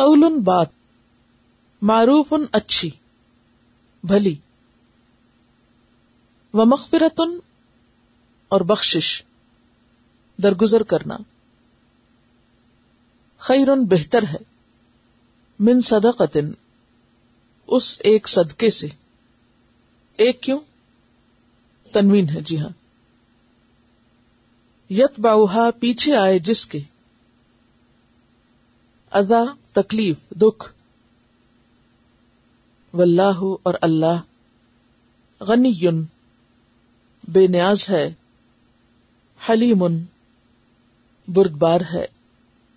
कौलुन बात, मारूफुन अच्छी भली, व मग़फ़िरतुन और बख्शिश दरगुजर करना, खैरुन बेहतर है, मिन सदक़तिन उस एक सदके से। एक क्यों? तनवीन है, जी हां। यतबाउहा पीछे आए जिसके, अज़ा तकलीफ दुख, वल्लाहु और अल्लाह, गनियुन बेनियाज है, हलीमुन बुर्दबार है।